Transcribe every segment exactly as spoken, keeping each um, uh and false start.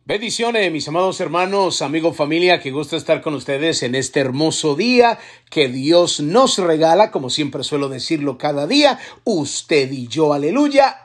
Bendiciones, mis amados hermanos, amigos, familia, qué gusto estar con ustedes en este hermoso día que Dios nos regala, como siempre suelo decirlo cada día, usted y yo, aleluya,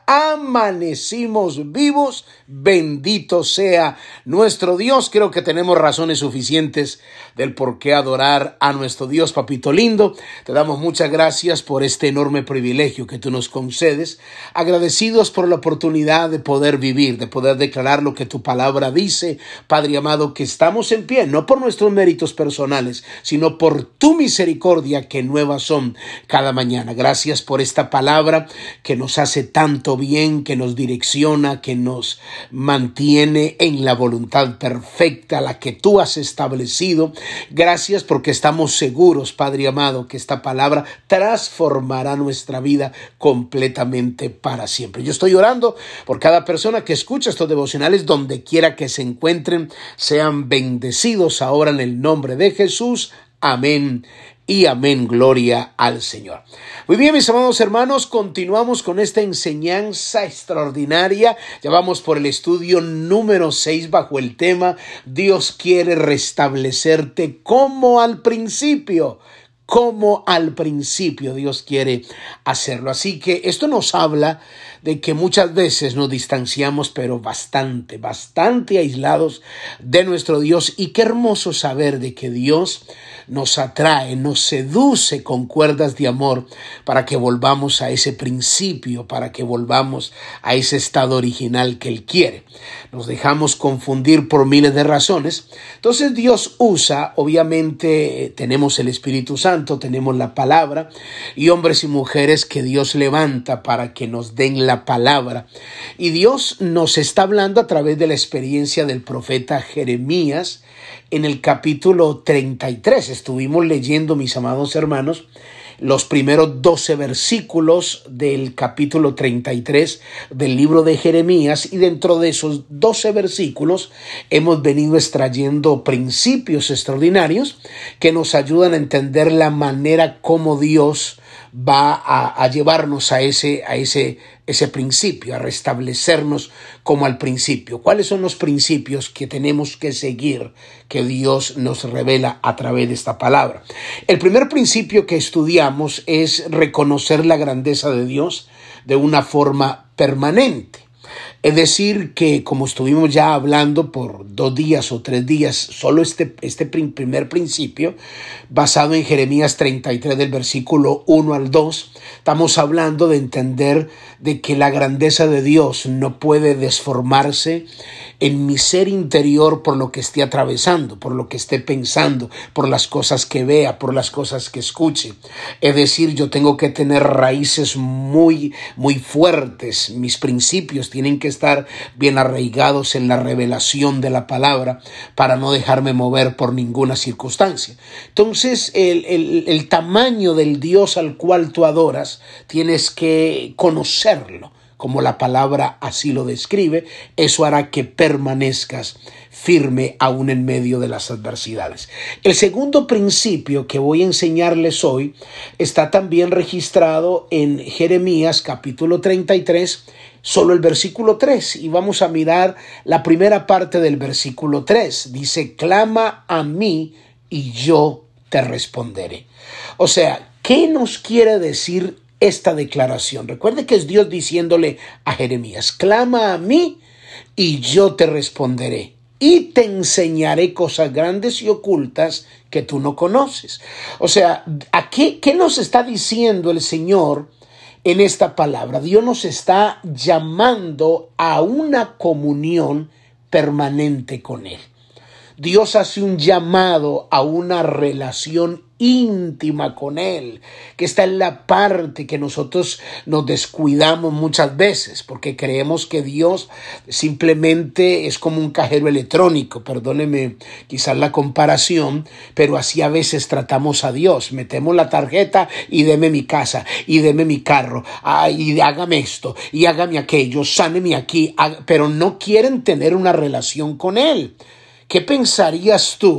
amanecimos vivos, bendito sea nuestro Dios. Creo que tenemos razones suficientes del por qué adorar a nuestro Dios, papito lindo. Te damos muchas gracias por este enorme privilegio que tú nos concedes, agradecidos por la oportunidad de poder vivir, de poder declarar lo que tu palabra dice, Padre amado, que estamos en pie, no por nuestros méritos personales, sino por tu misericordia que nuevas son cada mañana. Gracias por esta palabra que nos hace tanto bien, que nos direcciona, que nos mantiene en la voluntad perfecta, la que tú has establecido. Gracias porque estamos seguros, Padre amado, que esta palabra transformará nuestra vida completamente para siempre. Yo estoy orando por cada persona que escucha estos devocionales, donde quiera que se encuentren, sean bendecidos ahora en el nombre de Jesús. Amén y amén. Gloria al Señor. Muy bien, mis amados hermanos, continuamos con esta enseñanza extraordinaria. Ya vamos por el estudio número seis bajo el tema Dios quiere restablecerte como al principio. Como al principio Dios quiere hacerlo. Así que esto nos habla de que muchas veces nos distanciamos, pero bastante, bastante aislados de nuestro Dios. Y qué hermoso saber de que Dios nos atrae, nos seduce con cuerdas de amor para que volvamos a ese principio, para que volvamos a ese estado original que Él quiere. Nos dejamos confundir por miles de razones. Entonces Dios usa, obviamente tenemos el Espíritu Santo, tenemos la palabra y hombres y mujeres que Dios levanta para que nos den la palabra. Y Dios nos está hablando a través de la experiencia del profeta Jeremías en el capítulo treinta y tres. Estuvimos leyendo, mis amados hermanos, los primeros doce versículos del capítulo treinta y tres del libro de Jeremías, y dentro de esos doce versículos hemos venido extrayendo principios extraordinarios que nos ayudan a entender la manera como Dios va a, a llevarnos a ese, a ese, ese principio, a restablecernos como al principio. ¿Cuáles son los principios que tenemos que seguir, que Dios nos revela a través de esta palabra? El primer principio que estudiamos es reconocer la grandeza de Dios de una forma permanente. Es decir, que como estuvimos ya hablando por dos días o tres días, solo este, este primer principio, basado en Jeremías treinta y tres del versículo uno al dos, estamos hablando de entender de que la grandeza de Dios no puede desformarse en mi ser interior por lo que esté atravesando, por lo que esté pensando, por las cosas que vea, por las cosas que escuche. Es decir, yo tengo que tener raíces muy, muy fuertes. Mis principios tienen que estar bien arraigados en la revelación de la palabra para no dejarme mover por ninguna circunstancia. Entonces, el, el, el tamaño del Dios al cual tú adoras, tienes que conocerlo, como la palabra así lo describe. Eso hará que permanezcas firme aún en medio de las adversidades. El segundo principio que voy a enseñarles hoy está también registrado en Jeremías capítulo treinta y tres, solo el versículo tres, y vamos a mirar la primera parte del versículo tres. Dice: clama a mí y yo te responderé. O sea, ¿qué nos quiere decir esta declaración? Recuerde que es Dios diciéndole a Jeremías: clama a mí y yo te responderé y te enseñaré cosas grandes y ocultas que tú no conoces. O sea, ¿a qué, qué nos está diciendo el Señor en esta palabra? Dios nos está llamando a una comunión permanente con Él. Dios hace un llamado a una relación íntima con Él, que está en la parte que nosotros nos descuidamos muchas veces, porque creemos que Dios simplemente es como un cajero electrónico. Perdóneme quizás la comparación, pero así a veces tratamos a Dios. Metemos la tarjeta y deme mi casa, y deme mi carro, ah, y hágame esto, y hágame aquello, sáneme aquí, pero no quieren tener una relación con Él. ¿Qué pensarías tú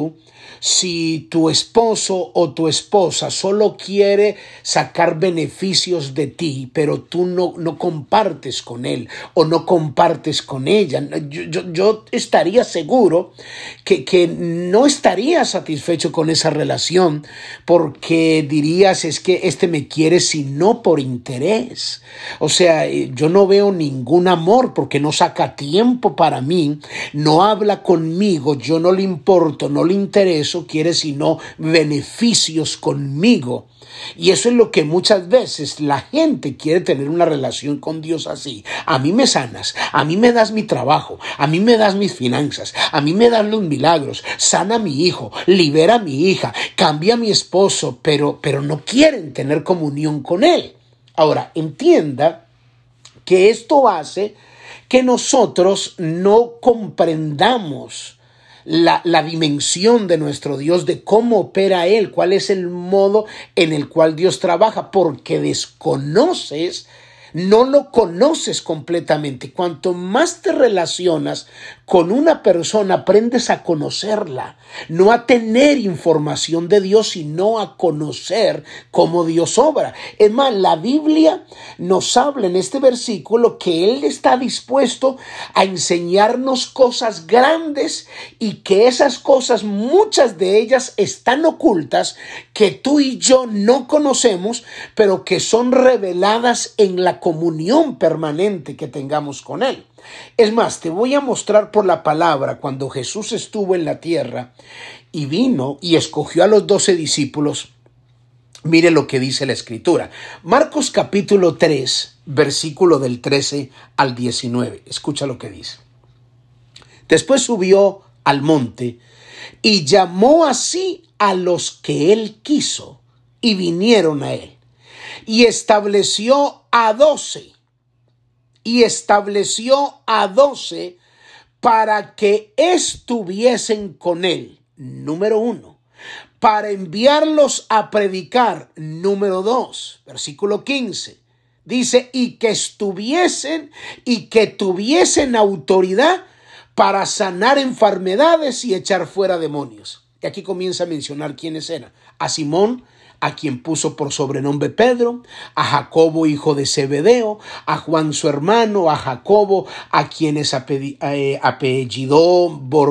si tu esposo o tu esposa solo quiere sacar beneficios de ti, pero tú no, no compartes con él o no compartes con ella, yo, yo, yo estaría seguro que, que no estaría satisfecho con esa relación, porque dirías, es que este me quiere sino por interés. O sea, yo no veo ningún amor porque no saca tiempo para mí, no habla conmigo, yo no le importo, no le intereso, quiere sino beneficios conmigo. Y eso es lo que muchas veces la gente quiere, tener una relación con Dios así. A mí me sanas, a mí me das mi trabajo, a mí me das mis finanzas, a mí me das los milagros, sana a mi hijo, libera a mi hija, cambia a mi esposo, pero, pero no quieren tener comunión con él. Ahora, entienda que esto hace que nosotros no comprendamos La, la dimensión de nuestro Dios, de cómo opera Él, cuál es el modo en el cual Dios trabaja, porque desconoces, no lo conoces completamente. Cuanto más te relacionas con una persona, aprendes a conocerla, no a tener información de Dios, sino a conocer cómo Dios obra. Es más, la Biblia nos habla en este versículo que Él está dispuesto a enseñarnos cosas grandes y que esas cosas, muchas de ellas están ocultas, que tú y yo no conocemos, pero que son reveladas en la comunión permanente que tengamos con Él. Es más, te voy a mostrar por la palabra cuando Jesús estuvo en la tierra y vino y escogió a los doce discípulos. Mire lo que dice la Escritura. Marcos capítulo tres, versículo del trece al diecinueve. Escucha lo que dice. Después subió al monte y llamó así a los que él quiso y vinieron a él. Y estableció a doce. Y estableció a doce para que estuviesen con él. Número uno. Para enviarlos a predicar. Número dos. Versículo quince. Dice, y que estuviesen y que tuviesen autoridad para sanar enfermedades y echar fuera demonios. Y aquí comienza a mencionar quiénes eran. A Simón, a quien puso por sobrenombre Pedro, a Jacobo hijo de Zebedeo, a Juan su hermano, a Jacobo a quienes apellidó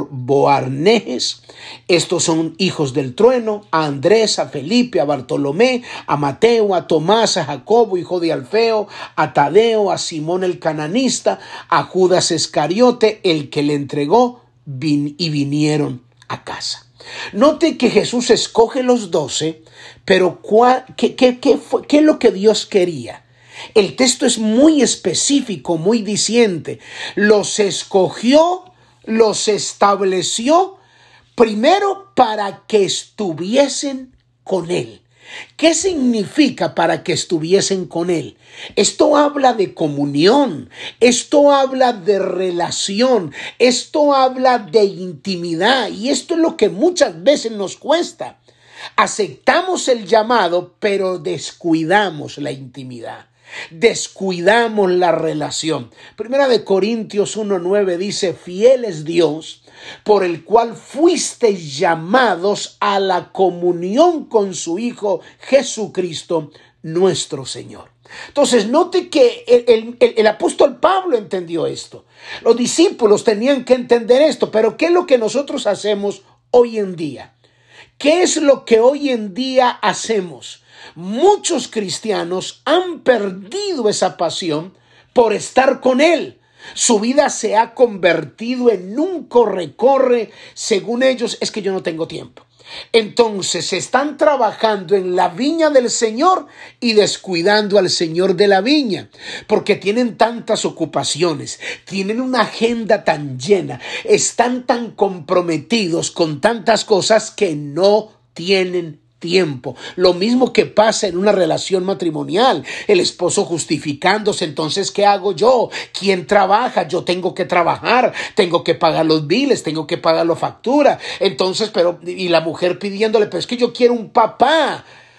Boanerges, estos son hijos del trueno, a Andrés, a Felipe, a Bartolomé, a Mateo, a Tomás, a Jacobo hijo de Alfeo, a Tadeo, a Simón el cananista, a Judas Iscariote, el que le entregó, vin- y vinieron a casa. Note que Jesús escoge los doce, pero ¿cuál, qué, qué, qué, fue, ¿qué es lo que Dios quería? El texto es muy específico, muy diciente. Los escogió, los estableció, primero para que estuviesen con Él. ¿Qué significa para que estuviesen con Él? Esto habla de comunión, esto habla de relación, esto habla de intimidad, y esto es lo que muchas veces nos cuesta. Aceptamos el llamado, pero descuidamos la intimidad. Descuidamos la relación. Primera de Corintios uno nueve dice, fiel es Dios, por el cual fuisteis llamados a la comunión con su Hijo Jesucristo, nuestro Señor. Entonces, note que el, el, el apóstol Pablo entendió esto. Los discípulos tenían que entender esto, pero ¿qué es lo que nosotros hacemos hoy en día? ¿Qué es lo que hoy en día hacemos? Muchos cristianos han perdido esa pasión por estar con Él. Su vida se ha convertido en un corre-corre. Según ellos, es que yo no tengo tiempo. Entonces están trabajando en la viña del Señor y descuidando al Señor de la viña, porque tienen tantas ocupaciones, tienen una agenda tan llena, están tan comprometidos con tantas cosas que no tienen tiempo. Lo mismo que pasa en una relación matrimonial, el esposo justificándose, entonces ¿qué hago yo? ¿Quién trabaja? Yo tengo que trabajar, tengo que pagar los biles, tengo que pagar la factura, entonces, pero, y la mujer pidiéndole, pero es que yo quiero un papá.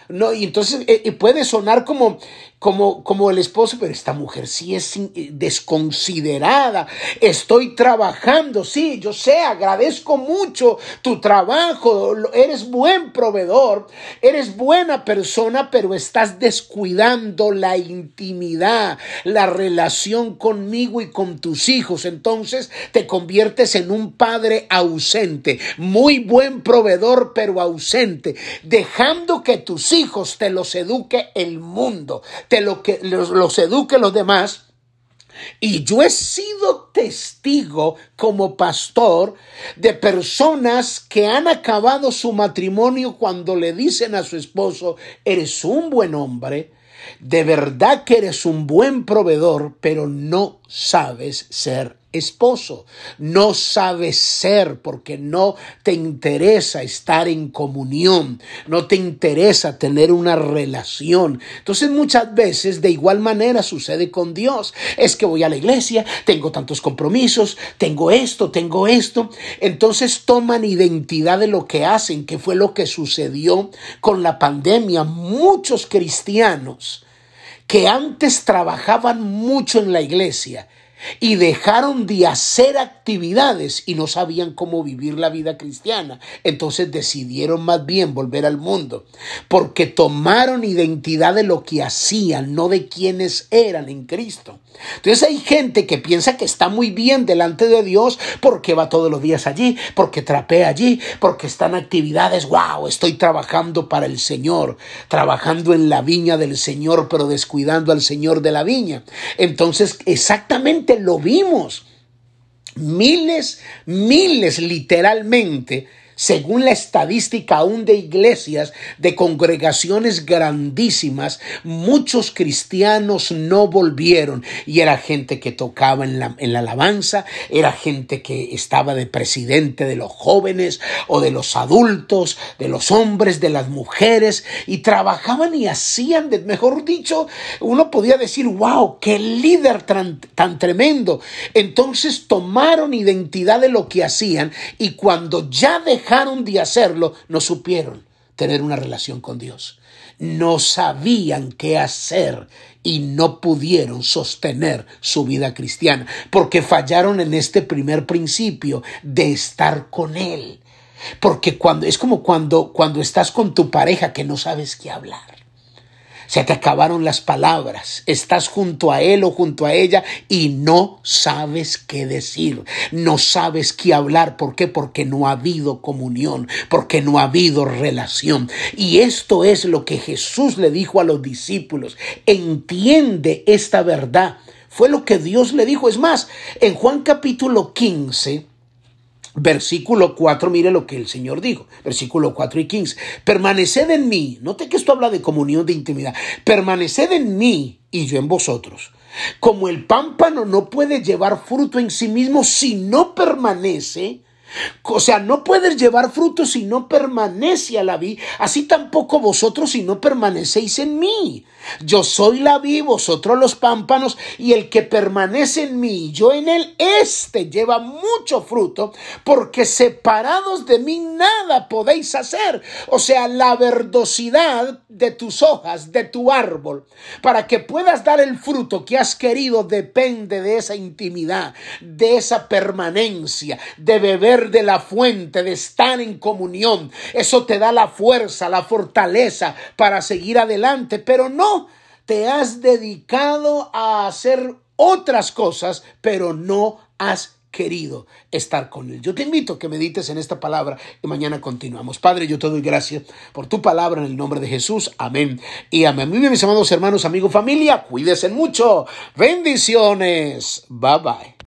No, y entonces eh, puede sonar como, como, como el esposo, pero esta mujer sí es desconsiderada. Estoy trabajando, sí, yo sé, agradezco mucho tu trabajo, eres buen proveedor, eres buena persona, pero estás descuidando la intimidad, la relación conmigo y con tus hijos. Entonces te conviertes en un padre ausente, muy buen proveedor, pero ausente, dejando que tus hijos te los eduque el mundo, te lo que los, los eduque los demás. Y yo he sido testigo como pastor de personas que han acabado su matrimonio cuando le dicen a su esposo: eres un buen hombre, de verdad que eres un buen proveedor, pero no sabes ser esposo, no sabes ser, porque no te interesa estar en comunión, no te interesa tener una relación. Entonces muchas veces de igual manera sucede con Dios. Es que voy a la iglesia, tengo tantos compromisos, tengo esto, tengo esto. Entonces toman identidad de lo que hacen, que fue lo que sucedió con la pandemia. Muchos cristianos que antes trabajaban mucho en la iglesia y dejaron de hacer actividades y no sabían cómo vivir la vida cristiana. Entonces decidieron más bien volver al mundo, porque tomaron identidad de lo que hacían, no de quienes eran en Cristo. Entonces hay gente que piensa que está muy bien delante de Dios porque va todos los días allí, porque trapea allí, porque está en actividades. Wow, estoy trabajando para el Señor, trabajando en la viña del Señor, pero descuidando al Señor de la viña. Entonces exactamente lo vimos. Miles, miles literalmente, según la estadística aún de iglesias, de congregaciones grandísimas, muchos cristianos no volvieron. Y era gente que tocaba en la, en la alabanza, era gente que estaba de presidente de los jóvenes o de los adultos, de los hombres, de las mujeres, y trabajaban y hacían, de, mejor dicho, uno podía decir: wow, qué líder tan, tan tremendo. Entonces tomaron identidad de lo que hacían, y cuando ya dejaron dejaron de hacerlo, no supieron tener una relación con Dios. No sabían qué hacer y no pudieron sostener su vida cristiana porque fallaron en este primer principio de estar con Él. Porque cuando es como cuando, cuando estás con tu pareja que no sabes qué hablar. Se te acabaron las palabras, estás junto a él o junto a ella y no sabes qué decir, no sabes qué hablar. ¿Por qué? Porque no ha habido comunión, porque no ha habido relación. Y esto es lo que Jesús le dijo a los discípulos: entiende esta verdad. Fue lo que Dios le dijo. Es más, en Juan capítulo quince, versículo cuatro, mire lo que el Señor dijo, versículo cuatro y quince. Permaneced en mí. Note que esto habla de comunión, de intimidad. Permaneced en mí y yo en vosotros. Como el pámpano no puede llevar fruto en sí mismo si no permanece, o sea, no puedes llevar fruto si no permanece a la vid, así tampoco vosotros si no permanecéis en mí. Yo soy la vid, vosotros los pámpanos, y el que permanece en mí y yo en él, éste lleva mucho fruto, porque separados de mí nada podéis hacer. O sea, la verdosidad de tus hojas, de tu árbol, para que puedas dar el fruto que has querido, depende de esa intimidad, de esa permanencia, de beber de la fuente, de estar en comunión. Eso te da la fuerza, la fortaleza para seguir adelante. Pero no, te has dedicado a hacer otras cosas, pero no has querido estar con él. Yo te invito a que medites en esta palabra y mañana continuamos. Padre, yo te doy gracias por tu palabra en el nombre de Jesús. Amén y amén. Muy bien, mis amados hermanos, amigos, familia, cuídense mucho. Bendiciones. Bye bye.